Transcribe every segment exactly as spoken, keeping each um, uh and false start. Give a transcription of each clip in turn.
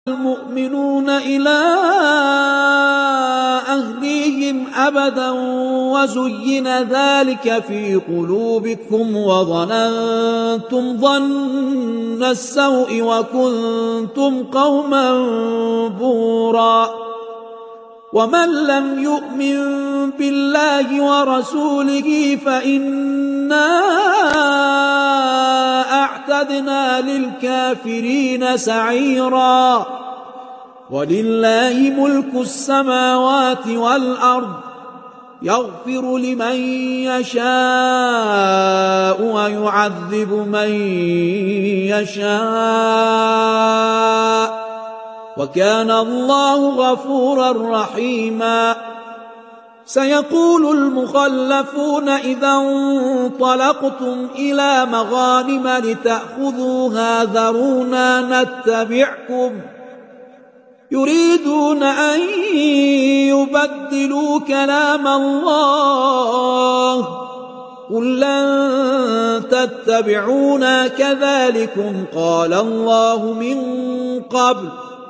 المؤمنون إلى أهليهم أبدا وزين ذلك في قلوبكم وظننتم ظن السوء وكنتم قوما بورا ومن لم يؤمن بالله ورسوله فإنا أعتدنا للكافرين سعيرا ولله ملك السماوات والأرض يغفر لمن يشاء ويعذب من يشاء وكان الله غفورا رحيما. سيقول المخلفون إذا انطلقتم إلى مغانم لتأخذوها ذرونا نتبعكم يريدون أن يبدلوا كلام الله قل لن تتبعونا كذلكم قال الله من قبل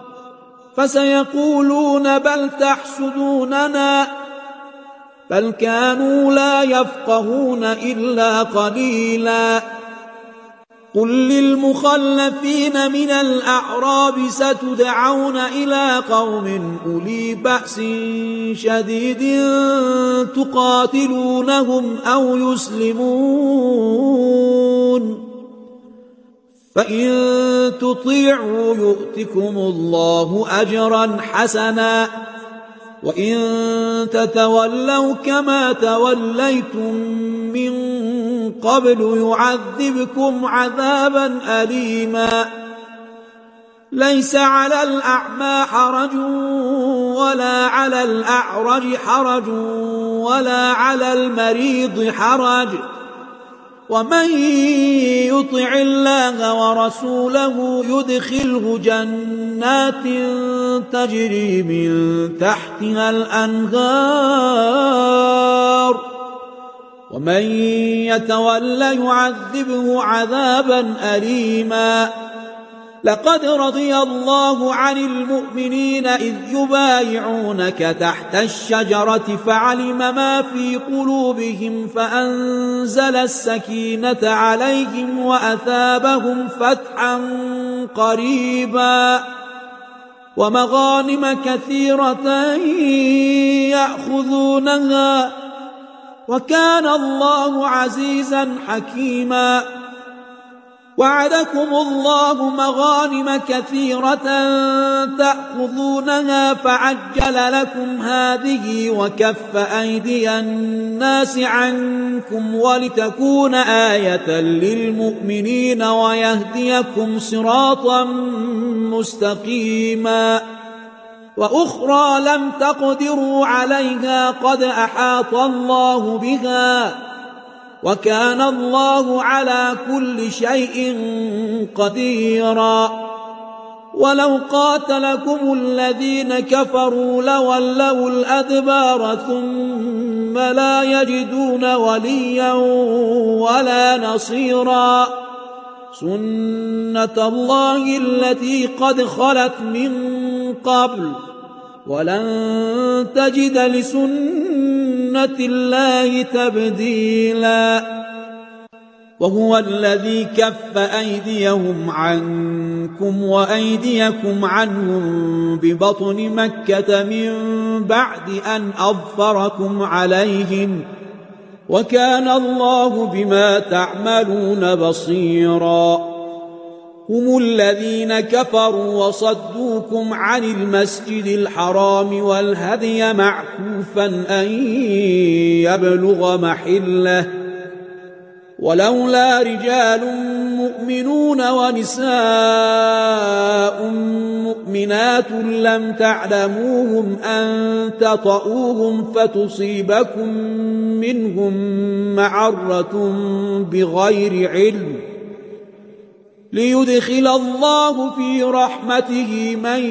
فسيقولون بل تحسدوننا بل كانوا لا يفقهون إلا قليلا. قل للمخلفين من الأعراب ستدعون إلى قوم أولي بأس شديد تقاتلونهم أو يسلمون فإن تطيعوا يؤتكم الله أجرا حسنا وإن تتولوا كما توليتم من قبل يعذبكم عذابا أليما. ليس على الأعمى حرج ولا على الأعرج حرج ولا على المريض حرج ومن يطع الله ورسوله يدخله جنات تجري من تحتها الأنهار ومن يتولى يعذبه عذابا أليما. لقد رضي الله عن المؤمنين إذ يبايعونك تحت الشجرة فعلم ما في قلوبهم فأنزل السكينة عليهم وأثابهم فتحا قريبا ومغانم كثيرة يأخذونها وكان الله عزيزا حكيما. وعدكم الله مغانم كثيرة تأخذونها فعجل لكم هذه وكف أيدي الناس عنكم ولتكون آية للمؤمنين ويهديكم صراطا مستقيما. وأخرى لم تقدروا عليها قد أحاط الله بها وكان الله على كل شيء قديرا. ولو قاتلكم الذين كفروا لولوا الأدبار ثم لا يجدون وليا ولا نصيرا. سنة الله التي قد خلت من قبل ولن تجد لسنة الله تبديلا. وهو الذي كف أيديهم عنكم وأيديكم عنهم ببطن مكة من بعد أن أظفركم عليهم وكان الله بما تعملون بصيرا. هم الذين كفروا وصدوكم عن المسجد الحرام والهدي معكوفا أن يبلغ محله ولولا رجال مؤمنون ونساء مؤمنات لم تعلموهم أن تطؤوهم فتصيبكم منهم معرة بغير علم ليدخل الله في رحمته من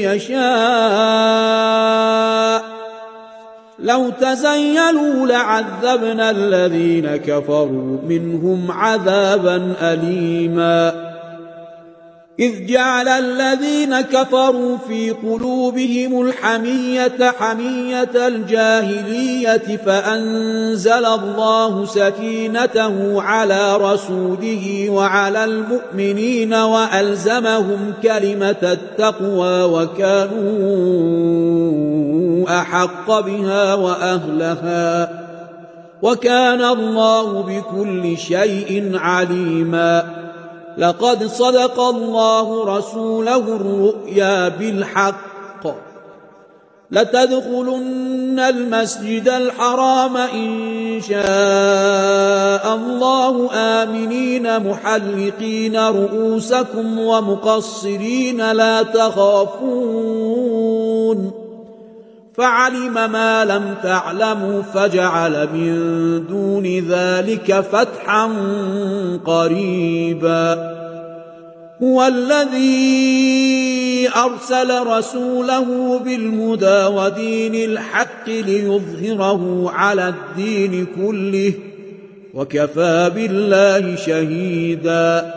يشاء. لو تزيلوا لعذبنا الذين كفروا منهم عذابا أليما. إذ جعل الذين كفروا في قلوبهم الحمية حمية الجاهلية فأنزل الله سكينته على رسوله وعلى المؤمنين وألزمهم كلمة التقوى وكانوا أحق بها وأهلها وكان الله بكل شيء عليما. لقد صدق الله رسوله الرؤيا بالحق لتدخلن المسجد الحرام إن شاء الله آمنين محلقين رؤوسكم ومقصرين لا تخافون فعلم ما لم تعلموا فجعل من دون ذلك فتحا قريبا. هو الذي أرسل رسوله بالهدى ودين الحق ليظهره على الدين كله وكفى بالله شهيدا.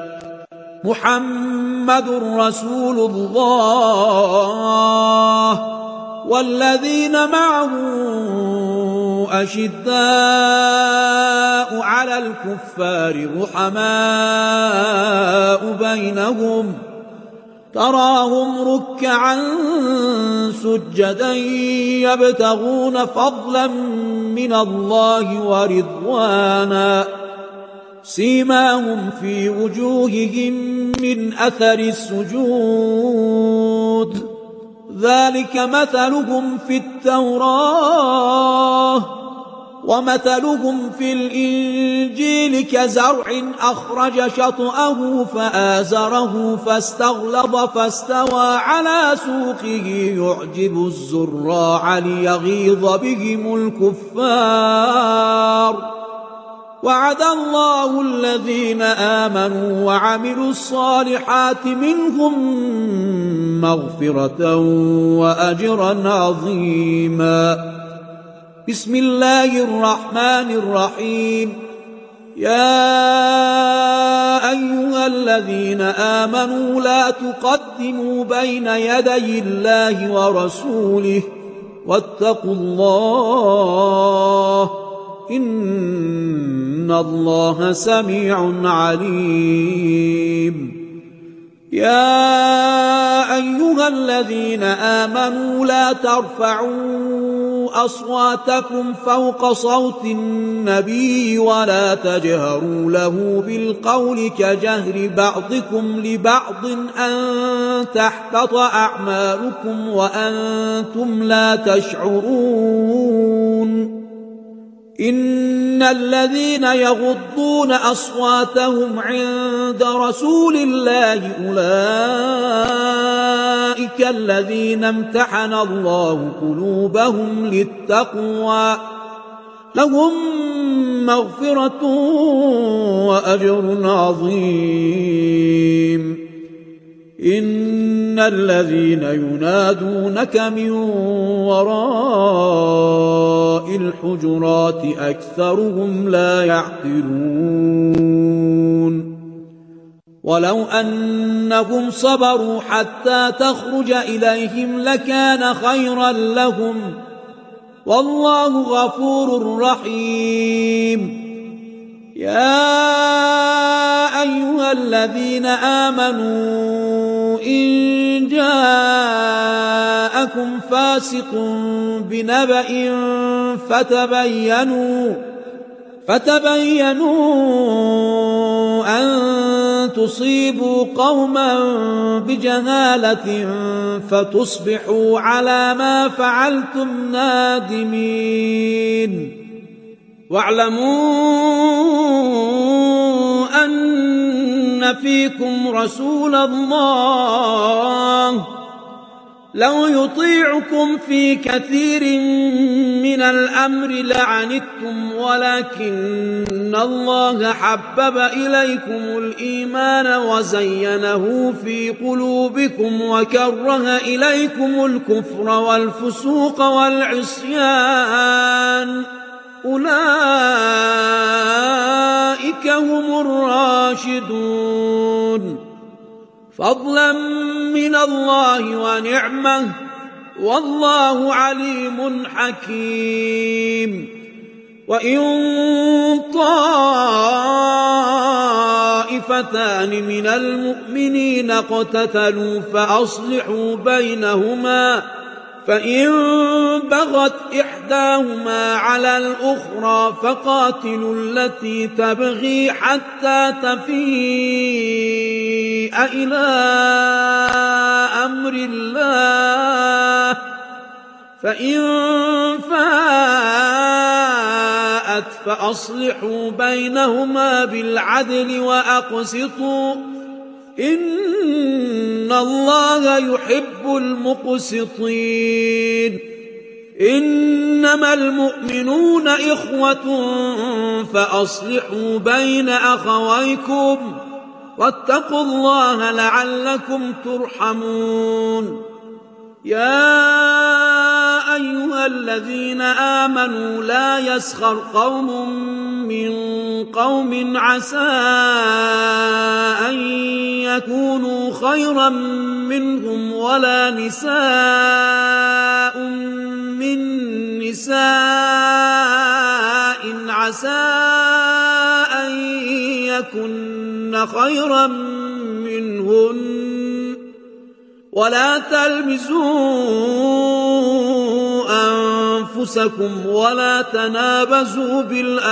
محمد رسول الله والذين معه أشداء على الكفار رحماء بينهم تراهم ركعا سجدا يبتغون فضلا من الله ورضوانا سيماهم في وجوههم من أثر السجود ذلك مثلهم في التوراة ومثلهم في الإنجيل كزرع أخرج شطأه فآزره فاستغلظ فاستوى على سوقه يعجب الزراع ليغيظ بهم الكفار. وعد الله الذين آمنوا وعملوا الصالحات منهم مغفرة وأجرا عظيما. بسم الله الرحمن الرحيم. يا أيها الذين آمنوا لا تقدموا بين يدي الله ورسوله واتقوا الله إن الله سميع عليم. يا أيها الذين آمنوا لا ترفعوا أصواتكم فوق صوت النبي ولا تجهروا له بالقول كجهر بعضكم لبعض أن تحبط أعمالكم وأنتم لا تشعرون. إن الذين يغضون أصواتهم عند رسول الله أولئك الذين امتحن الله قلوبهم للتقوى لهم مغفرة وأجر عظيم. إن الذين ينادونك من وراء الحجرات أكثرهم لا يعقلون. ولو أنهم صبروا حتى تخرج إليهم لكان خيرا لهم والله غفور رحيم. يا أيها الذين آمنوا إن جاءكم فاسق بنبأ فتبينوا فتبينوا أن تصيبوا قوما بجهالة فتصبحوا على ما فعلتم نادمين. واعلموا أن فيكم رسول الله لو يطيعكم في كثير من الأمر لعنتم ولكن الله حبب إليكم الإيمان وزينه في قلوبكم وكره إليكم الكفر والفسوق والعصيان أولئك هم الراشدون. فضلا من الله ونعمة والله عليم حكيم. وإن طائفتان من المؤمنين اقتتلوا فأصلحوا بينهما، فإن بغت إحداهما على الأخرى فقاتلوا التي تبغي حتى تفيء إلى أمر الله، فإن فاءت فأصلحوا بينهما بالعدل وأقسطوا إن الله يحب المقسطين. إنما المؤمنون إخوة فأصلحوا بين أخويكم واتقوا الله لعلكم ترحمون. يا أيها الذين آمنوا لا يسخر قوم من قوم عسى أن يكونوا خيرا منهم ولا نساء من نساء عسى أن يكن خيرا منهن ولا تلمزوا أنفسكم ولا تنابزوا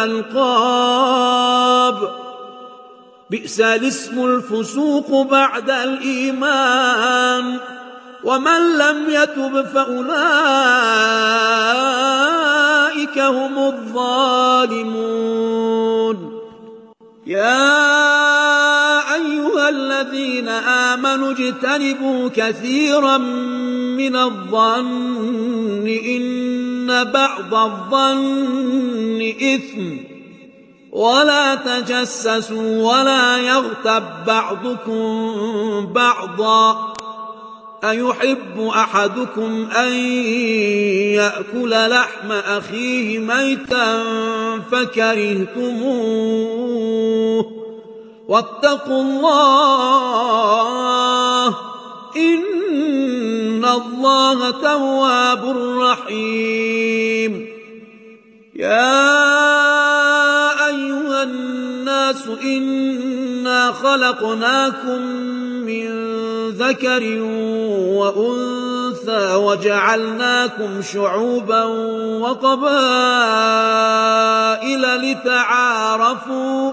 بالألقاب، بئس الاسم الفسوق بعد الإيمان، ومن لم يتب فأولئك هم الظالمون. يا أيها الذين آمنوا اجتنبوا كثيرا من الظن إن بعض الظن إثم، ولا تجسسوا ولا يغتب بعضكم بعضا، أيحب أحدكم أن يأكل لحم أخيه ميتا فكرهتموه واتقوا الله إن الله تواب رحيم. يا أيها الناس إنا خلقناكم من ذكر وأنثى وجعلناكم شعوبا وقبائل لتعارفوا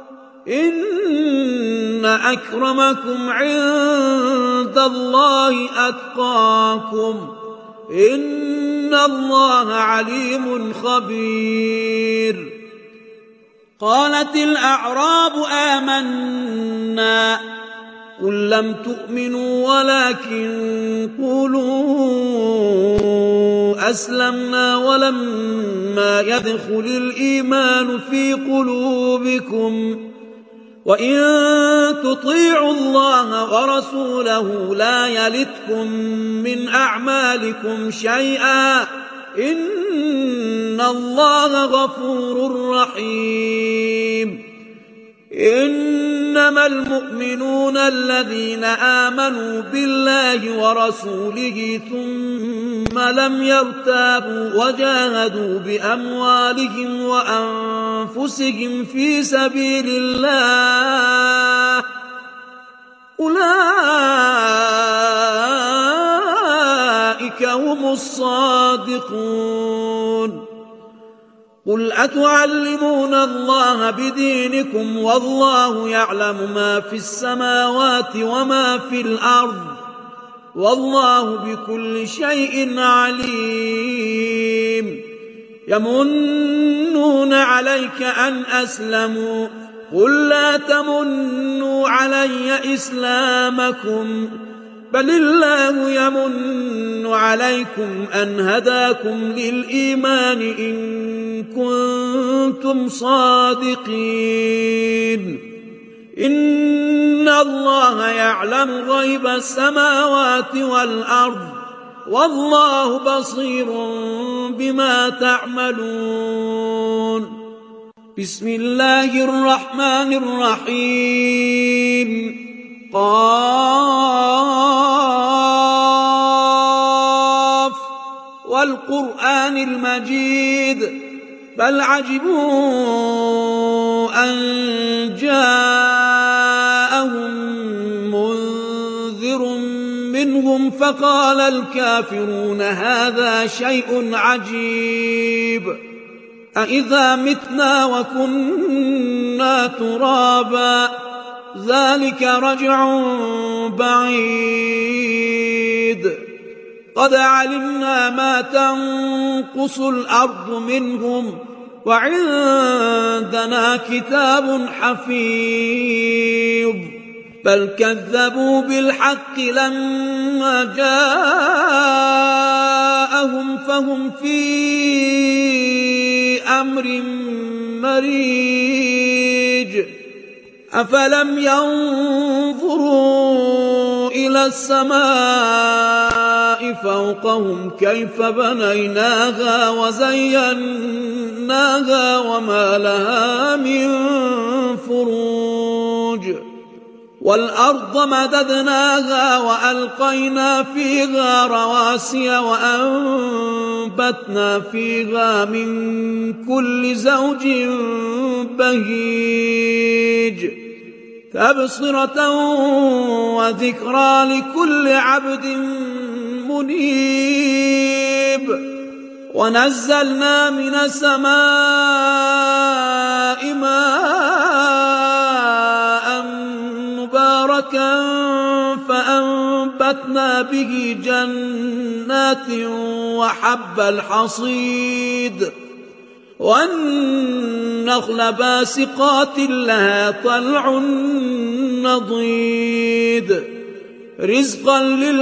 إن أكرمكم عند الله أتقاكم إن الله عليم خبير. قالت الأعراب آمنا قل لم تؤمنوا ولكن قولوا أسلمنا ولما يدخل الإيمان في قلوبكم وإن تطيعوا الله ورسوله لا يلتكم من أعمالكم شيئا إن الله غفور رحيم. إنما المؤمنون الذين آمنوا بالله ورسوله ثم لم يرتابوا وجاهدوا بأموالهم وأنفسهم في سبيل الله أولئك هم الصادقون. قل أتعلمون الله بدينكم والله يعلم ما في السماوات وما في الأرض والله بكل شيء عليم. يمنون عليك أن أسلموا قل لا تمنوا علي إسلامكم بل الله يمن عليكم أن هداكم للإيمان إن كنتم صادقين. إن الله يعلم غيب السماوات والأرض والله بصير بما تعملون. بسم الله الرحمن الرحيم. قاف والقرآن المجيد بل عجبوا أن جاءهم منذر منهم فقال الكافرون هذا شيء عجيب أإذا متنا وكنا ترابا ذلك رجع بعيد قد علمنا ما تنقص الأرض منهم وعندنا كتاب حفيظ بل كذبوا بالحق لما جاءهم فهم في أمر مريج أفلم ينظروا إلى السماء فوقهم كيف بنيناها وزيناها وما لها من فروج والأرض مددناها وألقينا فيها رواسي وأنبتنا فيها من كل زوج بهيج تبصرة وذكرى لكل عبد منيب ونزلنا من السماء ماء مباركا فأنبتنا به جنات وحب الحصيد والنخل باسقات لها طلع نضيد رزقا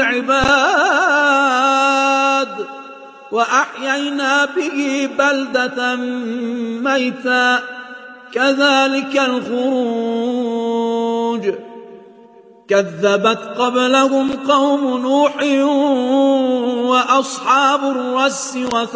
للعباد وأحيينا به بلدة ميتا كذلك الخروج كذبت قبلهم قوم نوح وأصحاب الرس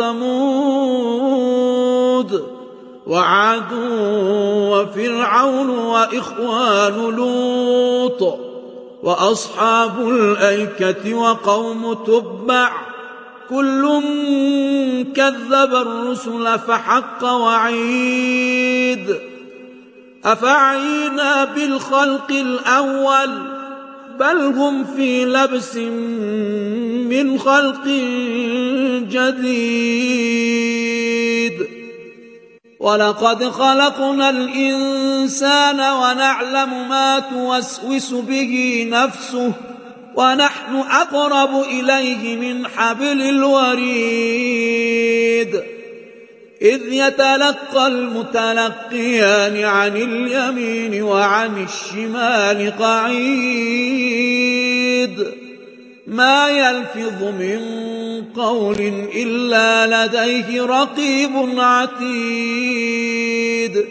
وثمود وعاد وفرعون وإخوان لوط وأصحاب الأيكة وقوم تبع كل كذب الرسل فحق وعيد أفعينا بالخلق الأول بل هم في لبس من خلق جديد ولقد خلقنا الإنسان ونعلم ما توسوس به نفسه ونحن أقرب إليه من حبل الوريد إذ يتلقى المتلقيان عن اليمين وعن الشمال قعيد ما يلفظ من قول إلا لديه رقيب عتيد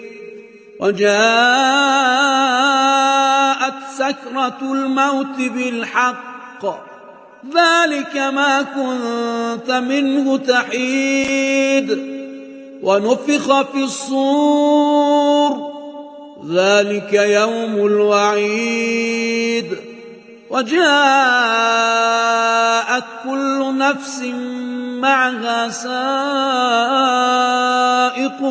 وجاءت سكرة الموت بالحق ذلك ما كنت منه تحيد ونفخ في الصور ذلك يوم الوعيد وجاءت كل نفس معها سائق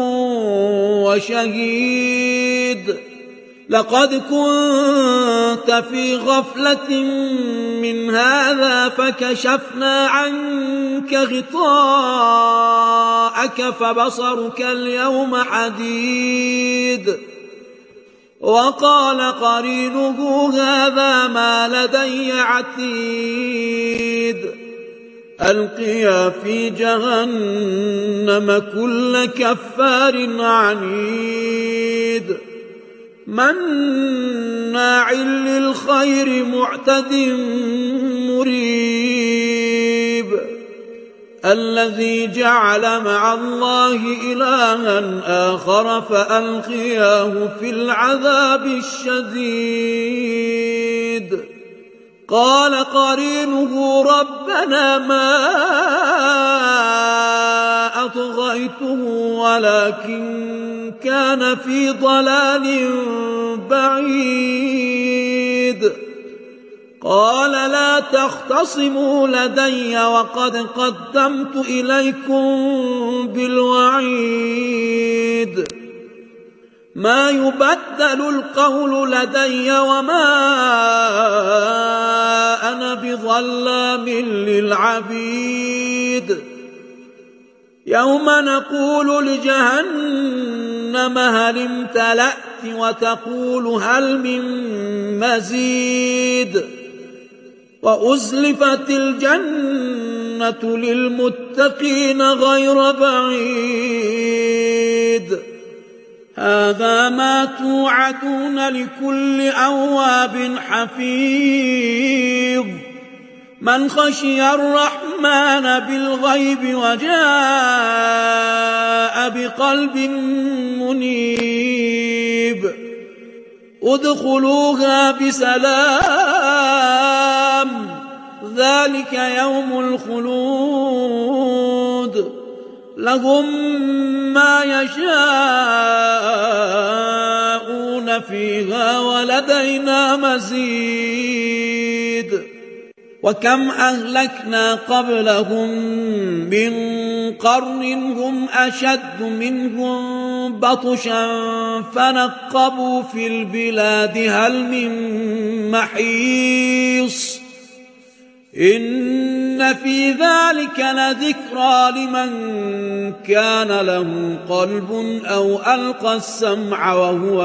وشهيد لقد كنت في غفلة من هذا فكشفنا عنك غطاءك فبصرك اليوم حديد وقال قرينه هذا ما لدي عتيد ألقيا في جهنم كل كفار عنيد مناع للخير معتد مريب الذي جعل مع الله إلها آخر فألقياه في العذاب الشديد قال قرينه ربنا ما أطغيته ولكن كان في ضلال بعيد قال لا تختصموا لدي وقد قدمت إليكم بالوعيد ما يبدل القول لدي وما أنا بظلام للعبيد يوم نقول لجهنم هل امتلأت وتقول هل من مزيد وأزلفت الجنة للمتقين غير بعيد هذا ما توعدون لكل أواب حفيظ من خشي الرحمن بالغيب وجاء بقلب منيب ادخلوها بسلام ذلك يوم الخلود لهم ما يشاءون فيها ولدينا مزيد وكم أهلكنا قبلهم من قرن هم أشد منهم بطشا فنقبوا في البلاد هل من محيص إن في ذلك لذكرى لمن كان له قلب أو ألقى السمع وهو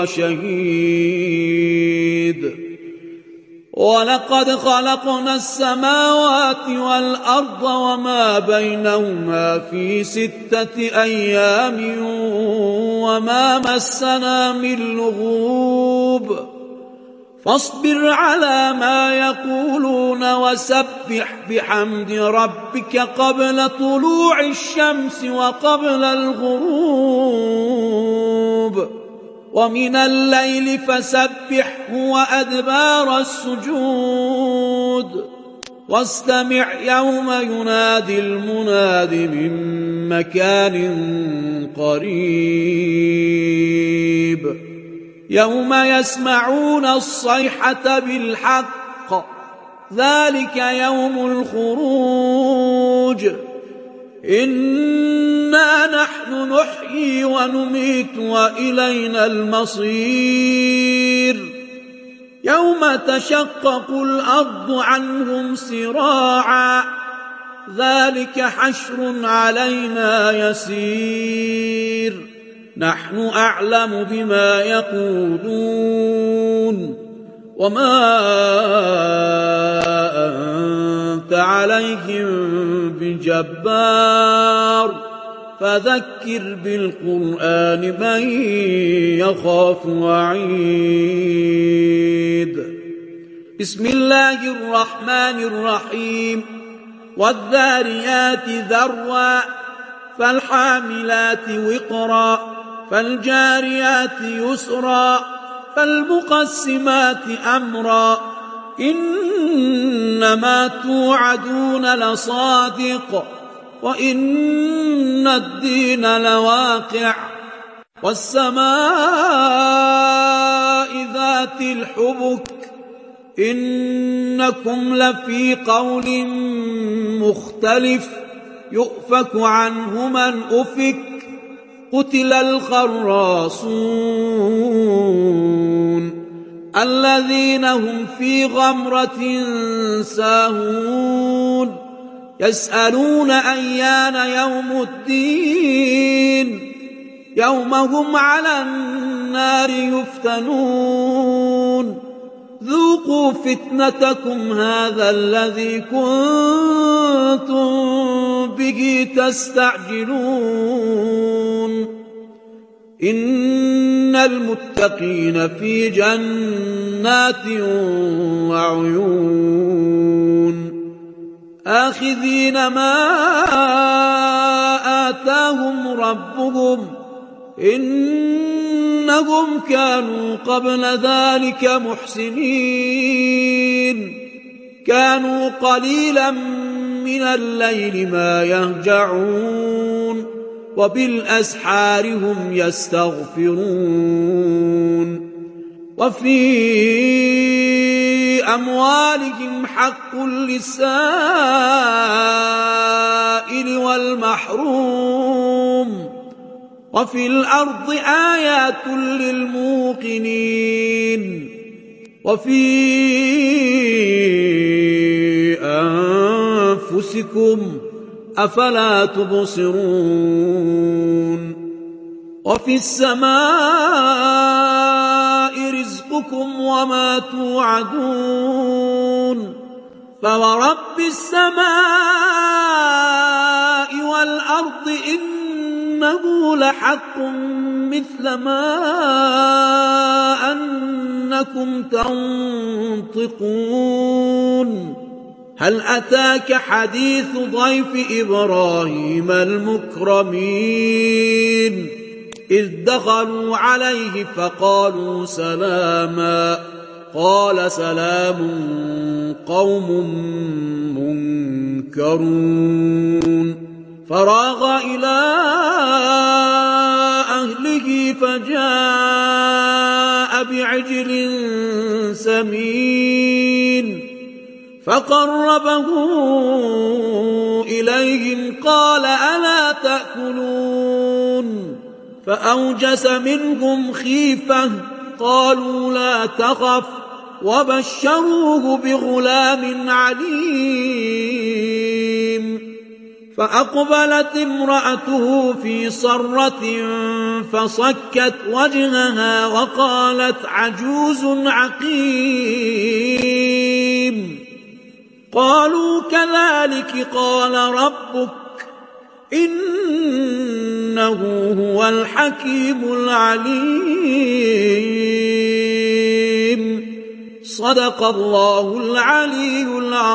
شهيد ولقد خلقنا السماوات والأرض وما بينهما في ستة أيام وما مسنا من لغوب فاصبر على ما يقولون وسبح بحمد ربك قبل طلوع الشمس وقبل الغروب ومن الليل فسبحه وأدبار السجود واستمع يوم ينادي المناد من مكان قريب يوم يسمعون الصيحة بالحق ذلك يوم الخروج إنا نحن نحيي ونميت وإلينا المصير يوم تشقق الأرض عنهم سراعا ذلك حشر علينا يسير نحن أعلم بما يقولون وما أنت عليهم بجبار فذكر بالقرآن من يخاف وعيد بسم الله الرحمن الرحيم والذاريات ذروا فالحاملات وقرا فالجاريات يسرا فالمقسمات أمرا إنما توعدون لصادق وإن الدين لواقع والسماء ذات الحبك إنكم لفي قول مختلف يؤفك عنه من أفك قتل الخراصون الذين هم في غمرة ساهون يسألون أيان يوم الدين يوم هم على النار يفتنون ذوقوا فتنتكم هذا الذي كنتم به تستعجلون إن المتقين في جنات وعيون آخذين ما آتاهم ربهم إنهم كانوا قبل ذلك محسنين كانوا قليلا من الليل ما يهجعون وبالأسحار هم يستغفرون وفي أموالهم حق للسائل والمحروم وفي الأرض آيات للموقنين وفي أنفسكم أفلا تبصرون وفي السماء رزقكم وما توعدون فورب السماء والأرض إنه لحق مثل ما أنكم تنطقون هل أتاك حديث ضيف إبراهيم المكرمين إذ دخلوا عليه فقالوا سلاما قال سلام قوم منكرون فراغ إلى أهله فجاء بعجل سمين فقربه إليهم قال ألا تأكلون فأوجس منهم خيفة قالوا لا تخف وبشروه بغلام عليم فأقبلت امرأته في صرة فصكت وجهها وقالت عجوز عقيم قالوا كذلك قال ربك إنه هو الحكيم العليم صدق الله العلی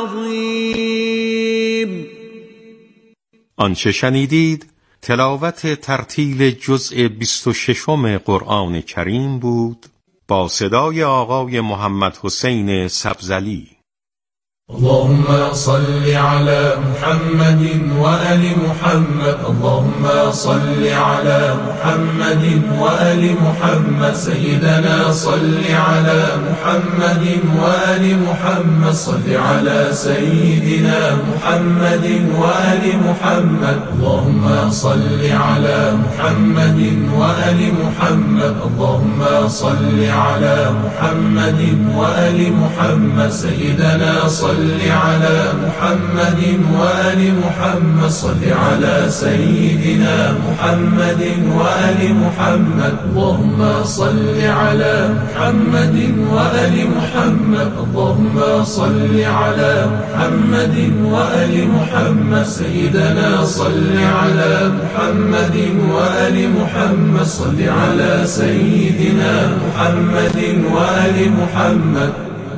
العظیم. آنچه شنیدید تلاوت ترتیل جزء بیست و ششم قرآن کریم بود با صدای آقای محمد حسین سبزلی. اللهم صل على محمد وآل محمد اللهم صل على محمد وآل محمد سيدنا صل على محمد وآل محمد صل على سيدنا محمد وآل محمد اللهم صل على محمد وآل محمد اللهم صل على محمد وآل محمد سيدنا صل صل على محمد وآل محمد صل على سيدنا محمد وآل محمد اللهم صل على محمد وآل محمد اللهم صل على محمد وآل محمد سيدنا صل على محمد وآل محمد صل على سيدنا محمد وآل محمد.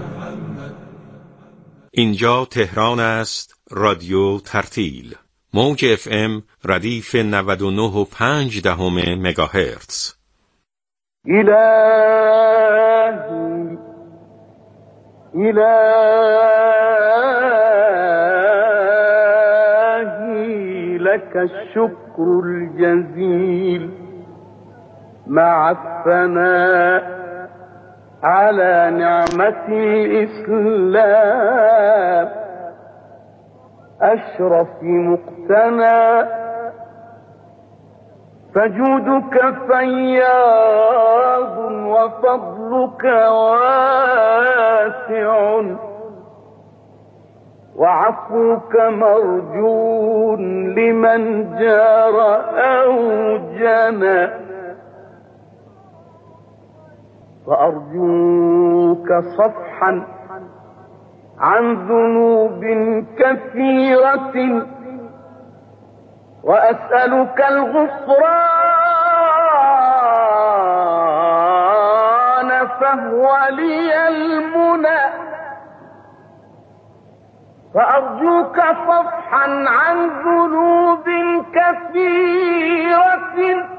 اینجا تهران است. رادیو ترتیل موج اف ام ردیف نود و نه و پنج دهم مگاهرتز. الهی الهی لك الشكر الجزيل مع الثناء على نعمة الإسلام أشرف مقتنى فجودك فياض وفضلك واسع وعفوك مرجو لمن جار أو جنى وأرجوك صفحا عن ذنوب كثيرة وأسألك الغفران فهو لي المنى وأرجوك صفحا عن ذنوب كثيرة